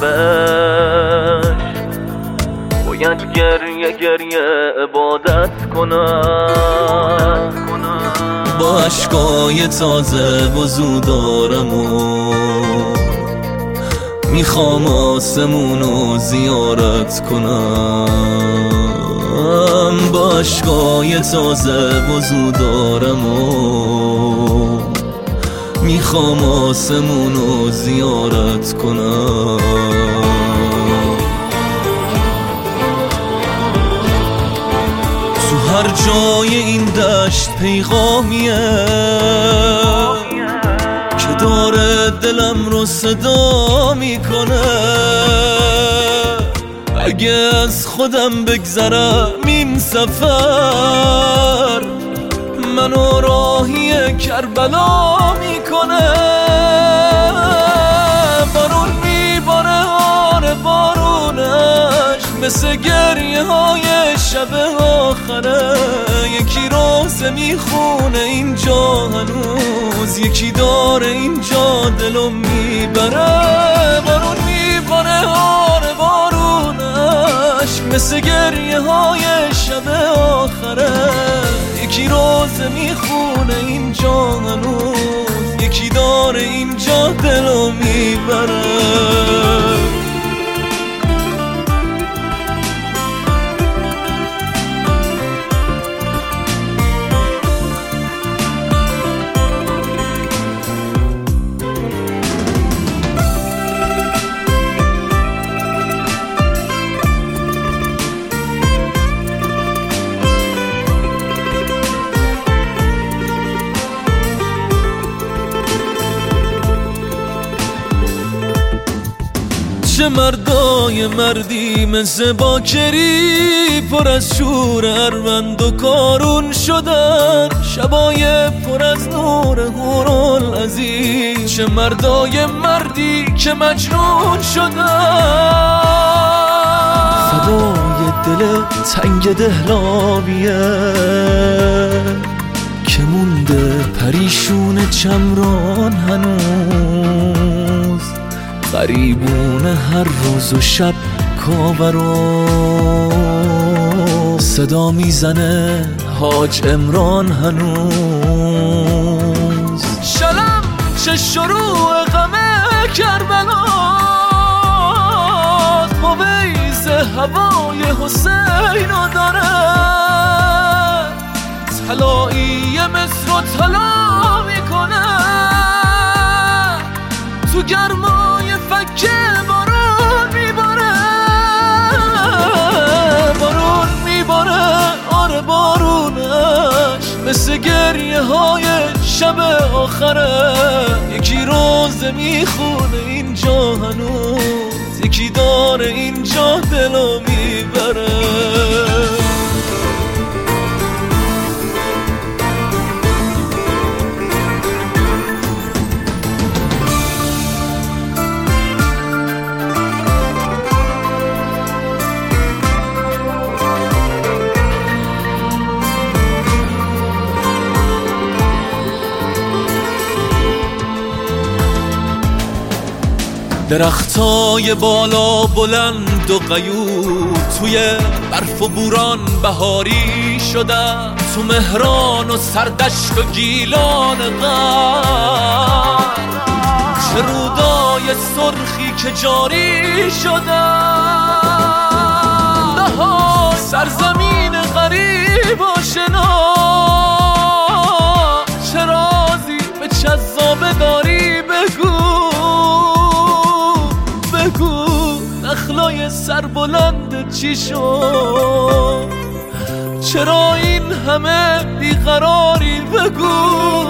شبش باید گریه عبادت کنم. با عشقای تازه وضو دارم و میخوام آسمونو زیارت کنم. با عشقای تازه وضو دارم و میخوام آسمونو زیارت کنم. تو هر جای این دشت پیغامیه که داره دلم رو صدا میکنه. اگه از خودم بگذرم این سفر منو راهی کربلا میکنه. بارون میباره آره بارونش مثل گریه های شب آخره. یکی روزه میخونه اینجا هنوز، یکی داره اینجا دلو میبره. بارون میباره آره بارونش مثل گریه های شب آخره. یکی روزه میخونه اینجا هنوز، یکی داره اینجا دلو میبره. چه مردای مردی مثل باکری پر از شور اروند و کارون شدن. شبای پر از نور هورالعزیز. چه مردای مردی که مجنون شدن. فدای دل تنگ دهلابیه که مونده پریشون چمران هنوز. غریبون هر روز و شب کاورو صدا میزنه حاج عمران هنوز. شلم چه شروع غم کربلاست، مویز هوای حسینو داره. طلایی مصر رو طلا میکنه تو گرمای فکه. بارون میباره بارون میباره آره بارونش مثل گریه های شب آخره. یکی روزه میخونه اینجا هنوز، یکی داره اینجا دلو میبره. درختای بالا بلند و غیور توی برف و بوران بهاری شدن. تو مهران و سردشت و گیلان غر چه رودای سرخی که جاری شدن. نها سرزمین غریب و شنا چه رازی به جذابه داری بگو. نخلای سربلند چی شد؟ چرا این همه بیقراری؟ بگو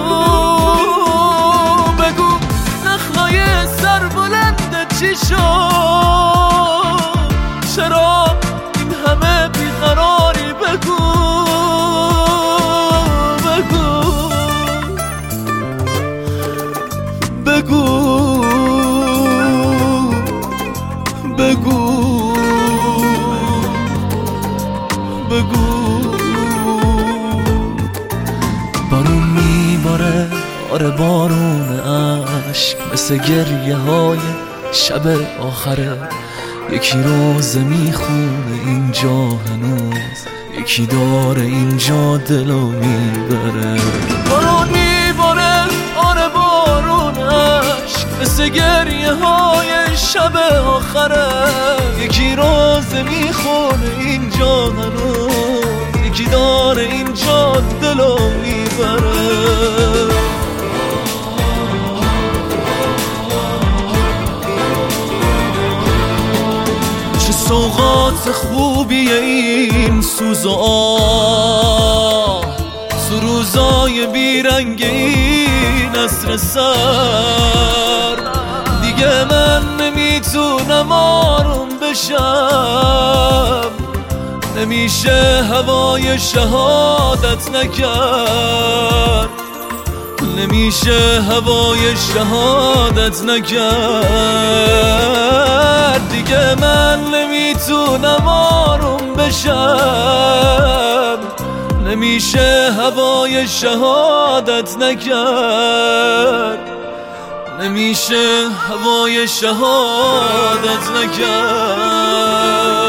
بگو نخلای سربلند چی شد؟ چرا این همه بیقراری؟ بگو بگو بگو بگو بگو. بارون میباره آره بارون عشق مثل گریه های شب آخره. یکی روزه میخونه اینجا هنوز، یکی داره اینجا دلو میبره. بارون میباره آره بارونش مثل گریه های شب آخره. یکی روزه میخونه اینجا هنوز، یکی داره اینجا دلو میبره. سوغات خوبیه این سوز و آه، سروزای بیرنگ این عصر سر. دیگه من نمیتونم آروم بشم، نمیشه هوای شهادت نکرد، نمیشه هوای شهادت نکرد. دیگه من نمیتونم آروم بشم، نمیشه هوای شهادت نکرد، نمیشه هوای شهادت نکرد.